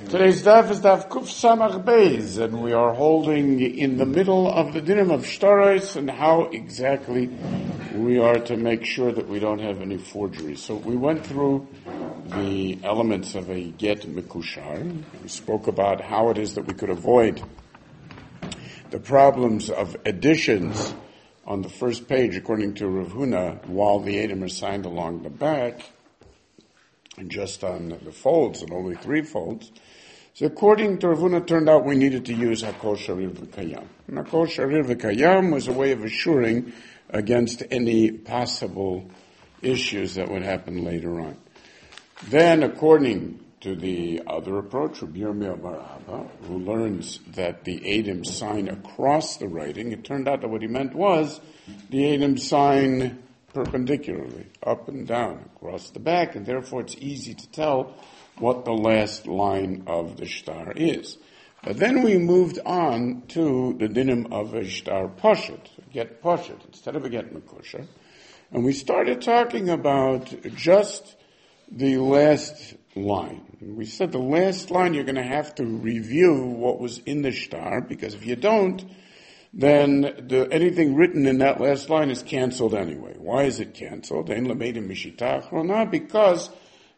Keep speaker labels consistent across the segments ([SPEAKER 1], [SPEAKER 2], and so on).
[SPEAKER 1] Today's daf is daf Kuf Samach Beis, and we are holding in the middle of the dinim of shtaros and how exactly we are to make sure that we don't have any forgeries. So we went through the elements of a get mekushar. We spoke about how it is that we could avoid the problems of additions on the first page, according to Rav Huna, while the Edom are signed along the back, and just on the folds, and only 3 folds. So according to Rav Huna, it turned out we needed to use Hakol Sharir V'Kayam. And Hakol Sharir V'Kayam was a way of assuring against any possible issues that would happen later on. Then, according to the other approach, Rabbi Yirmiyah bar Abba, who learns that the Edom sign across the writing, it turned out that what he meant was the Edom sign perpendicularly, up and down, across the back, and therefore it's easy to tell what the last line of the shtar is. But then we moved on to the dinim of a shtar poshet, get poshet, instead of a get mekusher, and we started talking about just the last line. We said the last line you're going to have to review what was in the shtar, because if you don't, then anything written in that last line is canceled anyway. Why is it canceled? Because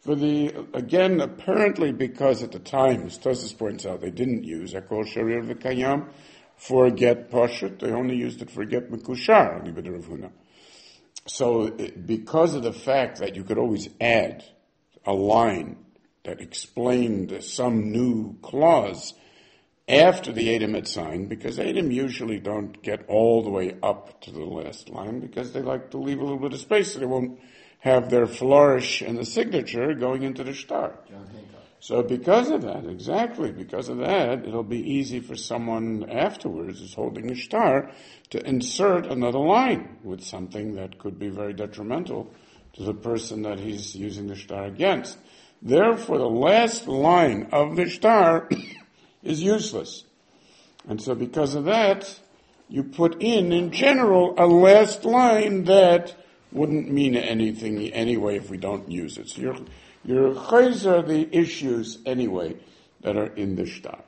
[SPEAKER 1] apparently because at the time, as Tosfos points out, they didn't use Hakol Sharir V'Kayam for get poshet. They only used it for get mekushar, Rav Huna. So because of the fact that you could always add a line that explained some new clause after the Edom had signed, because Edom usually don't get all the way up to the last line because they like to leave a little bit of space so they won't have their flourish and the signature going into the shtar. So because of that, it'll be easy for someone afterwards who's holding a shtar to insert another line with something that could be very detrimental to the person that he's using the shtar against. Therefore, the last line of the shtar is useless. And so because of that, you put in general, a last line that wouldn't mean anything anyway if we don't use it. So your chayzer the issues anyway that are in the shtar.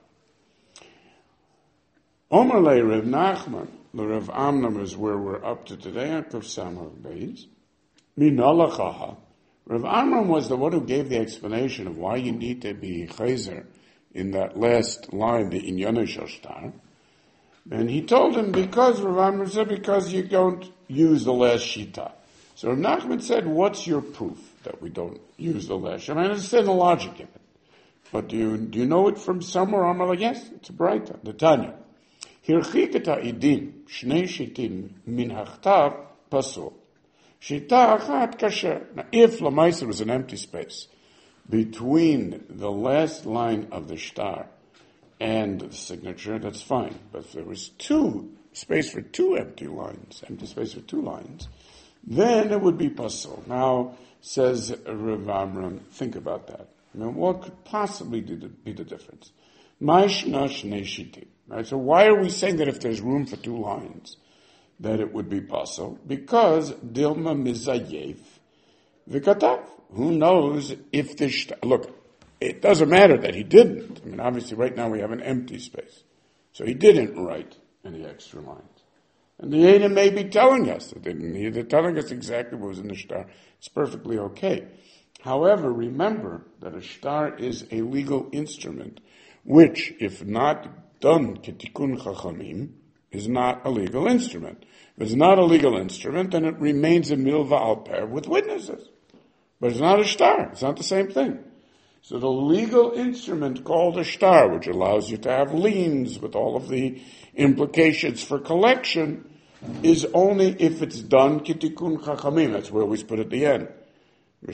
[SPEAKER 1] Omer le Rav Nachman, the Rav Amnam is where we're up to today, Kuf Samach Beis. Minalachaha. Rav Amram was the one who gave the explanation of why you need to be chayzer in that last line, the Inyana Shtar. And he told him because you don't use the last shita. So Rav Nachman said, what's your proof that we don't use the last shita? I understand the logic of it. But do you know it from somewhere? I'm like, yes, it's a brighter. The Tanya. Hirchikata idim, shnei shitim min hachtav pasul. Shita achat kasher. Now, if Lamaisa was an empty space between the last line of the shtar and the signature, that's fine. But if there was space for 2 empty space for 2 lines, then it would be pasul. Now, says Rav Amram, think about that. Now, what could possibly be the difference? Ma'ishna shnei shitim. Right? So why are we saying that if there's room for 2 lines, that it would be pasul? Because Dilma Mizayev Vikatav. Who knows if this... Look, it doesn't matter that he didn't. I mean, obviously right now we have an empty space. So he didn't write any extra lines. And the Edom may be telling us that they're telling us exactly what was in the shtar. It's perfectly okay. However, remember that a shtar is a legal instrument, which, if not done ketikun chachamim, is not a legal instrument. If it's not a legal instrument, then it remains a milva al per with witnesses. But it's not a shtar. It's not the same thing. So the legal instrument called a shtar, which allows you to have liens with all of the implications for collection, is only if it's done kitikun chachamim. That's where we put at the end. And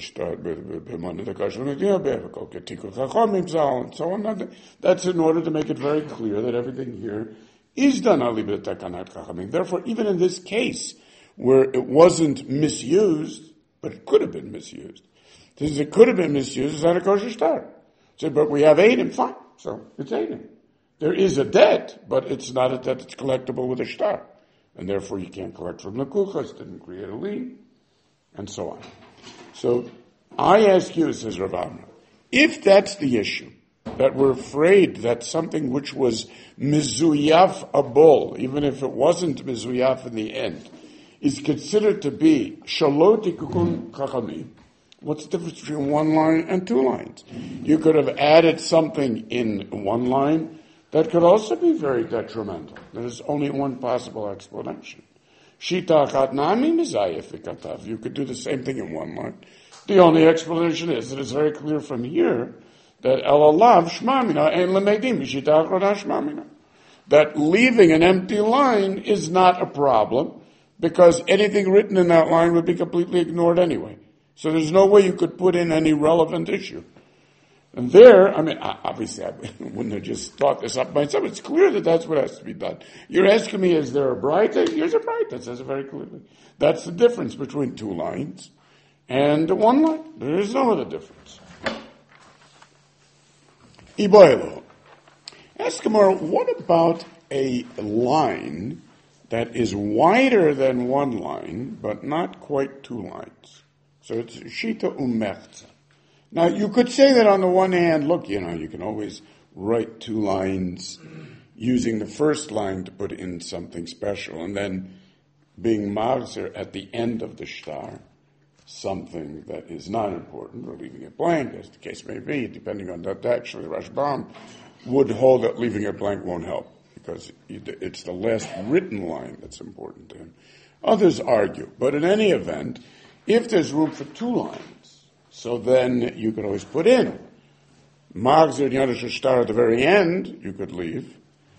[SPEAKER 1] so on. That's in order to make it very clear that everything here is done alibet takanat chachamim. Therefore, even in this case, where it wasn't misused, but it could have been misused. Since it could have been misused, it's not a kosher shtar. So, but we have Edom, fine. So it's Edom. There is a debt, but it's not a debt that's collectible with a shtar. And therefore you can't collect from the kuchas, didn't create a lien, and so on. So I ask you, says Rav Amram, if that's the issue, that we're afraid that something which was mizuyaf a bull, even if it wasn't mizuyaf in the end, is considered to be shalot tikun chachamim. What's the difference between one line and two lines? You could have added something in one line that could also be very detrimental. There's only one possible explanation. Shita achat nami mizayef v'katav. You could do the same thing in one line. The only explanation is that it's very clear from here that elalav shmamina ein lemedim shita achrona shmamina. That leaving an empty line is not a problem because anything written in that line would be completely ignored anyway. So there's no way you could put in any relevant issue. And there, obviously I wouldn't have just thought this up myself. It's clear that that's what has to be done. You're asking me, is there a braita? Here's a braita that says it very clearly. That's the difference between two lines and one line. There is no other difference. Iboilo. Ask Gemara, what about a line that is wider than one line, but not quite two lines? So it's shita umechza. Now, you could say that on the one hand, look, you can always write two lines using the first line to put in something special, and then being marzer at the end of the shtar, something that is not important, or leaving it blank, as the case may be, depending on that. Actually, Rashbam would hold that leaving it blank won't help, because it's the last written line that's important to him. Others argue, but in any event, if there's room for two lines, so then you could always put in Magzer Yodesh Shtar at the very end, you could leave,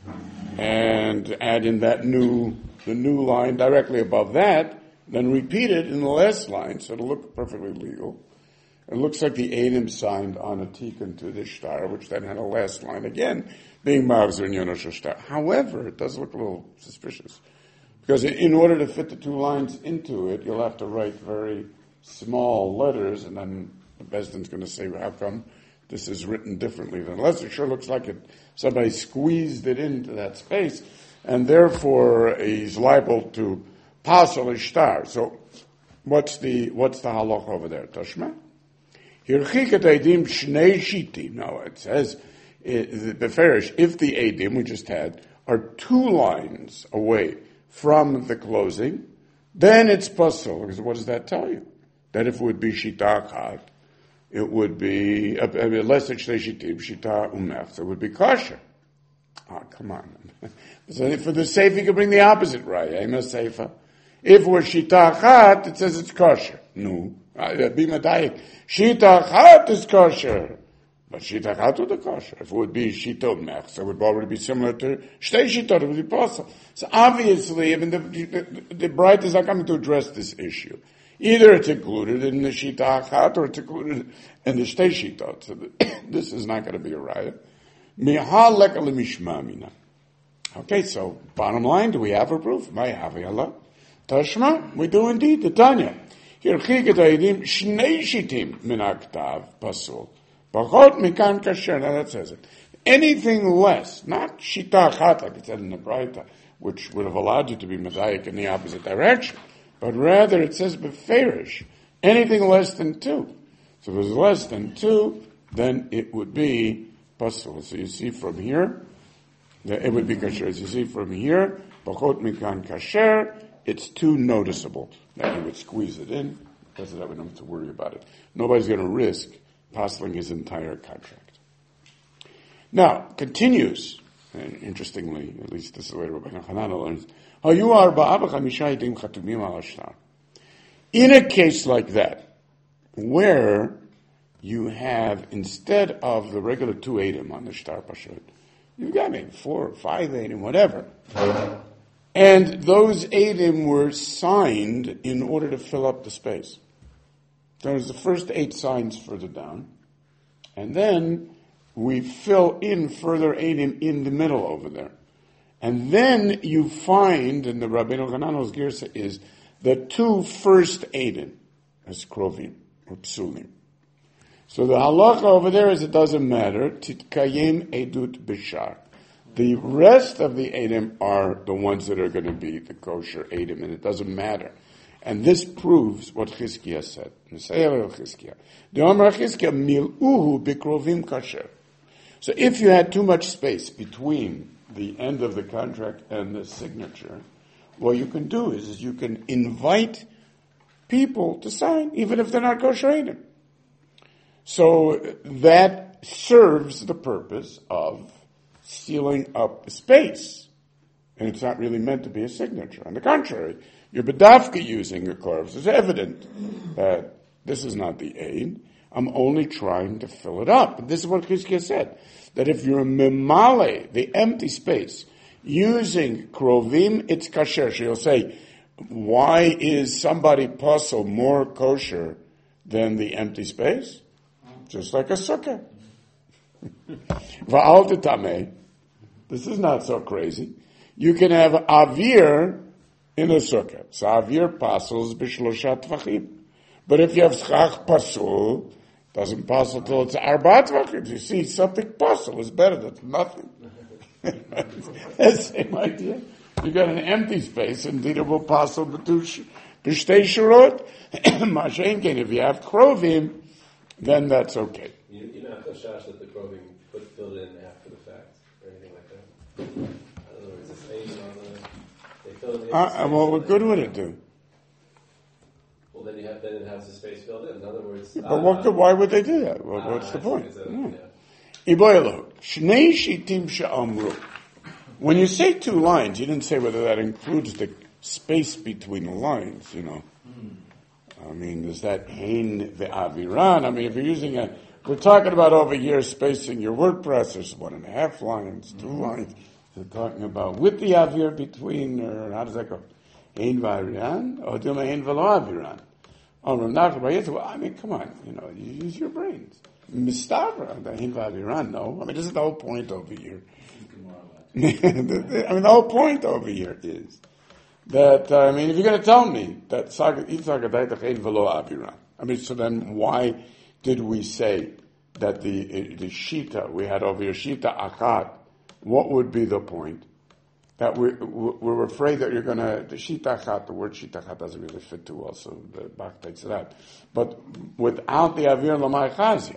[SPEAKER 1] and add in the new line directly above that, then repeat it in the last line, so it'll look perfectly legal. It looks like the Eidim signed on a tikkun to the shtar, which then had a last line again, being Magzer Yodesh Shtar. However, it does look a little suspicious, because in order to fit the two lines into it, you'll have to write very small letters, and then the Bezdin's going to say, well, how come this is written differently than unless it sure looks like somebody squeezed it into that space, and therefore he's liable to pasal ishtar. So what's the halach over there? Tashma? Hirchiket eidim shnei shiti. No, it says, beferish, if the eidim we just had are two lines away from the closing, then it's pasal. Because what does that tell you? That if it would be shita achat, it would be less than shnei shitim, shita umech, so it would be kosher. Oh, come on. So for the sefer, you can bring the opposite right. Ema sefer. If it were shita achat, it says it's kosher. No. Be medayik. Shita achat is kosher. But shita achat would be kosher. If it would be shita umech, so it would already be similar to shtei shitot, it would be possible. So obviously, even the Bright is not coming to address this issue. Either it's included in the shita achat or it's included in the shtei shitot. So this is not going to be a riot. Okay, so bottom line, do we have a proof? Tashma, we do indeed. The Tanya. Hirchiket ha'edim shnei shitim min haktav pasul. Bachot mikan kasher. Now that says it. Anything less, not shita achat like it said in the Braita, which would have allowed you to be medayik in the opposite direction, but rather it says beferish, anything less than two. So if it's less than two, then it would be pasul. So you see from here, it would be kasher. As you see from here, bachot mikan kasher, it's too noticeable that he would squeeze it in, because of that we don't have to worry about it. Nobody's going to risk postling his entire contract. Now, continues, and interestingly, at least this is the way Rabbi Hanana learns, in a case like that, where you have, instead of the regular 2 eidim on the shtar pashut, you've got maybe 4 or 5 eidim, whatever. And those eidim were signed in order to fill up the space. There's the first 8 signs further down, and then we fill in further eidim in the middle over there. And then you find, and the Rabbeinu Hanano's girsa is, the 2 first eidim as krovim, or psulim. So the halacha over there is it doesn't matter, titkayim edut bishar. The rest of the eidim are the ones that are going to be the kosher eidim, and it doesn't matter. And this proves what Chizkiah said. The Omer Chizkiah, mil'uhu bikrovim kasher. So if you had too much space between the end of the contract and the signature, what you can do is you can invite people to sign, even if they're not kosher. So that serves the purpose of sealing up space. And it's not really meant to be a signature. On the contrary, you're bedavka using a corpse. It's evident that this is not the aid. I'm only trying to fill it up. This is what Chizkiah said, that if you're mimale, the empty space, using krovim, it's kasher. She'll say, why is somebody puzzle more kosher than the empty space? Just like a sukkah. Va'al tetameh. This is not so crazy. You can have avir in a sukkah. So avir pasels b'shlosha tvachim. But if you have schach pasul, doesn't pasul till it's arba tvachim. You see, something pasul is better than nothing. That's the same idea. You got an empty space, indeed it will pasul b'shtei shurot. Mashenkin, if you have krovim, then that's okay.
[SPEAKER 2] You don't have to shash that the krovim filled in after the fact, or anything like that. In other words, it's aid on the, they fill in the
[SPEAKER 1] well, what good would it do?
[SPEAKER 2] Well, then it has the space filled in. In other words,
[SPEAKER 1] but why would they do that? What's the point? Shnei shitim she'amru. When you say two lines, you didn't say whether that includes the space between the lines, I mean, is that hein ve'aviran? I mean, if you're using we're talking about over here spacing your WordPress, there's 1.5 lines, 2 lines. They're talking about with the avir between, or how does that go? Hein ve'aviran, or do hein ve'lo aviran? I mean, come on, you use your brains. Mistavra, the hein ve'aviran, no. I mean, this is the whole point over here. I mean, the whole point over here is that, if you're going to tell me that so then why did we say that the shita, we had over here shita achat, what would be the point? That we're afraid that you're going to, the shita achat, the word shita achat doesn't really fit too well, so the Bach takes it out. But without the avir lamai chazia,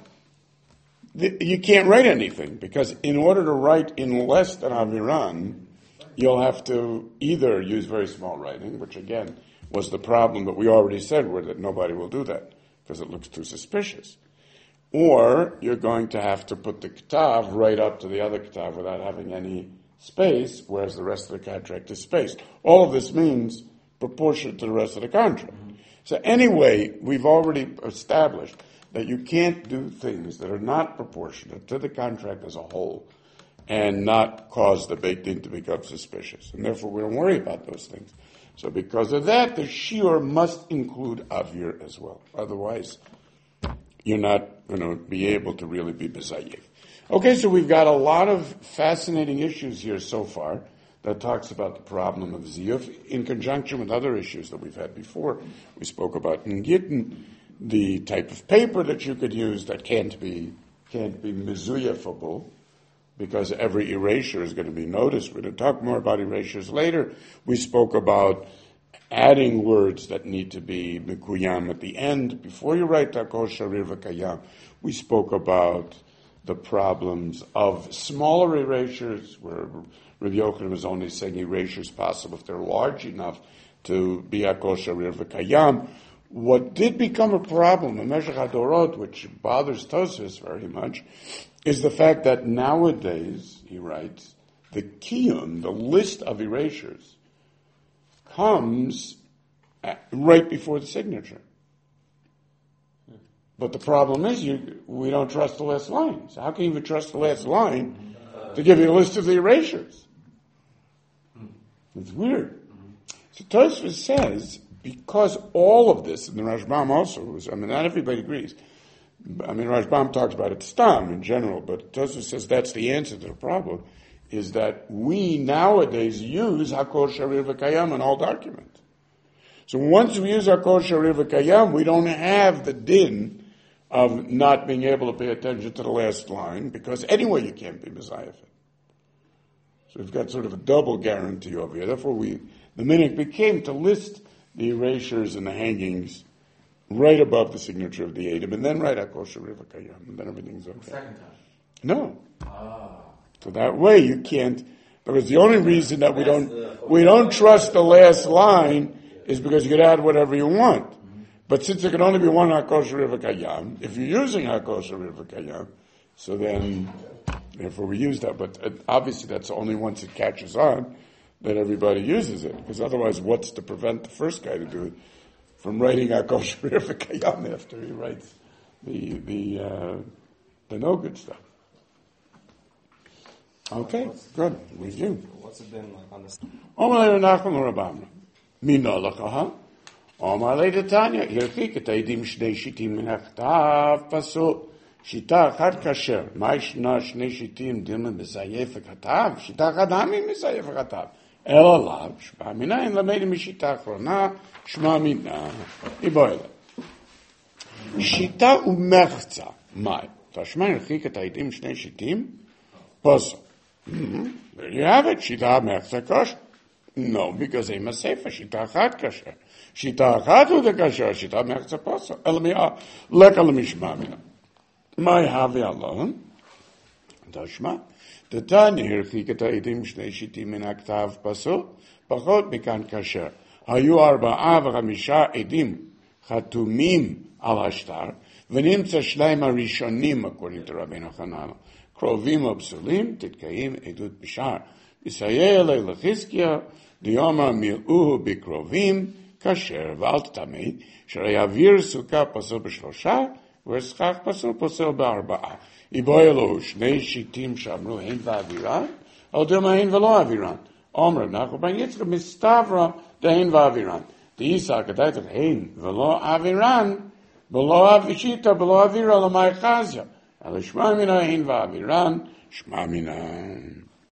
[SPEAKER 1] you can't write anything, because in order to write in less than aviran, you'll have to either use very small writing, which again was the problem that we already said that nobody will do that because it looks too suspicious. Or you're going to have to put the ketav right up to the other ketav without having any space, whereas the rest of the contract is spaced. All of this means proportionate to the rest of the contract. So anyway, we've already established that you can't do things that are not proportionate to the contract as a whole and not cause the Beit Din to become suspicious. And therefore, we don't worry about those things. So because of that, the shiur must include avir as well. Otherwise, you're not going to be able to really be bezayev. Okay, so we've got a lot of fascinating issues here so far that talks about the problem of ziyuf in conjunction with other issues that we've had before. We spoke about in Gittin, the type of paper that you could use that can't be mezuyafable, because every erasure is going to be noticed. We're going to talk more about erasures later. We spoke about adding words that need to be mekuyam at the end before you write takol sharir v'kayam. We spoke about the problems of smaller erasures, where Rabbi Yochanan is only saying erasures possible if they're large enough to be akol sharir v'kayam. What did become a problem in Meshech HaDorot, which bothers Tosfos very much, is the fact that nowadays, he writes, the kiyum, the list of erasures, comes right before the signature. But the problem is we don't trust the last line. So how can you even trust the last line to give you a list of the erasures? It's weird. So Tosfos says, because all of this, and the Rashbam also, not everybody agrees. Rashbam talks about it stam in general, but Tosfos says that's the answer to the problem, is that we nowadays use Hakol Sharir V'Kayam in all documents. So once we use Hakol Sharir V'Kayam, we don't have the din of not being able to pay attention to the last line, because anyway you can't be Messiah. So we've got sort of a double guarantee over here. Therefore the minhag became to list the erasures and the hangings right above the signature of the Eidim, and then write Hakol Sharir V'Kayam, and then everything's okay.
[SPEAKER 3] Second time.
[SPEAKER 1] No. So that way you can't, because the only reason that we don't trust the last line is because you could add whatever you want. But since there can only be one Hakosher River Kayam, if you're using Hakosher River Kayam, so then, therefore we use that. But obviously that's only once it catches on that everybody uses it. Because otherwise, what's to prevent the first guy to do it from writing Hakosher River Kayam after he writes the no good stuff? Okay, good. Review.
[SPEAKER 2] What's it been like on this?
[SPEAKER 1] Omar Nachman Rabamra. Mina lakaha. Omar Tanya. Yerchik et aidim shnei shitim min hachtav pasul. Shita achad kasher. Ma yishna shnei shitim dilma mizayef hachtav. Shita achad hami mizayef hachtav. El alav. Shma mina in lamedi mishita achrona. Shma mina. Iboyle. Shita umechza. Mai. Tashma yerchik et aidim shnei shitim. Pasul. There you have it. Shita mechza kasher. No, because they must say for Shita Achat Kasher. Shita Achat Ude Kasher, Shita Mechza Paso. Elamia, Leka Lemishmamina. My Havi alone. Tashma. The Tanya here, Chikata Edim Shnei Shitim Min Aktav Paso. Pachot Mikan Kasher. Hayu Arba'av Chamisha Edim. Chatumim Al Hashtar. V'nimtza Shleim HaRishonim, according to Rabbeinu Hananel. Krovim Obsulim, Titkaim Edut Bishar. Yisayel Lechizkiya, Dioma Mil'uhu Bikrovim, Kasher, Valt Tamei, Shrayavir Sukkah Pasul B'Shlosha, V'Eschach Pasul Pasul B'Arba'a. Iboyelo, Shnei Shitim Shamru, Hein V'Aviran, Aldoma Hein V'Lo Aviran. Omer, Nachman Yitzchak, Mistavra, Hein V'Aviran. The Yitzchak, Adaitat, Hein V'Lo Aviran, V'Lo Avishita, V'Lo Avira, L'Mai Chazia. Al Shma Mina, Hein V'Aviran, Shma Mina.